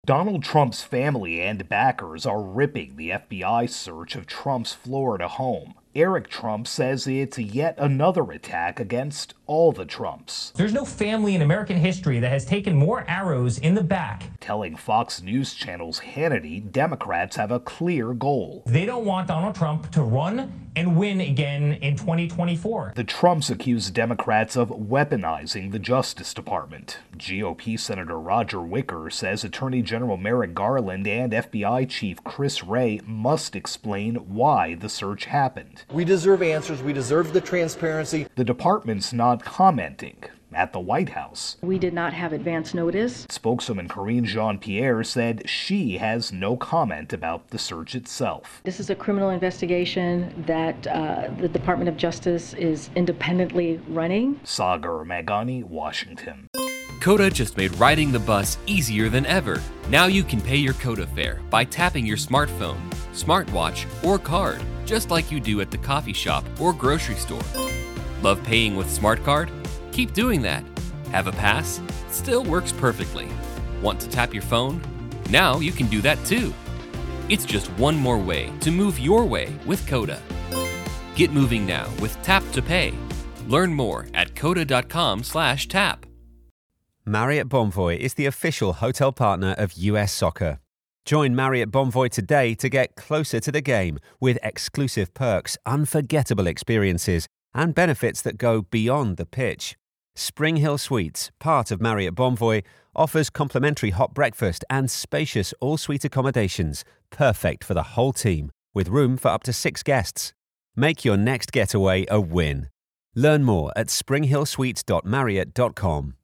Donald Trump's family and backers are ripping the FBI search of Trump's Florida home. Eric Trump says it's yet another attack against all the Trumps. There's no family in American history that has taken more arrows in the back. Telling Fox News Channel's Hannity, Democrats have a clear goal. They don't want Donald Trump to run and win again in 2024. The Trumps accuse Democrats of weaponizing the Justice Department. GOP Senator Roger Wicker says Attorney General Merrick Garland and FBI Chief Chris Wray must explain why the search happened. We deserve answers. We deserve the transparency. The department's not commenting. At the White House, we did not have advance notice. Spokeswoman Karine Jean-Pierre said she has no comment about the search itself. This is a criminal investigation that the Department of Justice is independently running. Sagar Magani, Washington. Coda just made riding the bus easier than ever. Now you can pay your Coda fare by tapping your smartphone, smartwatch, or card, just like you do at the coffee shop or grocery store. Love paying with Smart Card? Keep doing that. Have a pass? Still works perfectly. Want to tap your phone? Now you can do that too. It's just one more way to move your way with Coda. Get moving now with Tap to Pay. Learn more at coda.com/tap. Marriott Bonvoy is the official hotel partner of US Soccer. Join Marriott Bonvoy today to get closer to the game with exclusive perks, unforgettable experiences, and benefits that go beyond the pitch. Spring Hill Suites, part of Marriott Bonvoy, offers complimentary hot breakfast and spacious all-suite accommodations, perfect for the whole team, with room for up to 6 guests. Make your next getaway a win. Learn more at springhillsuites.marriott.com.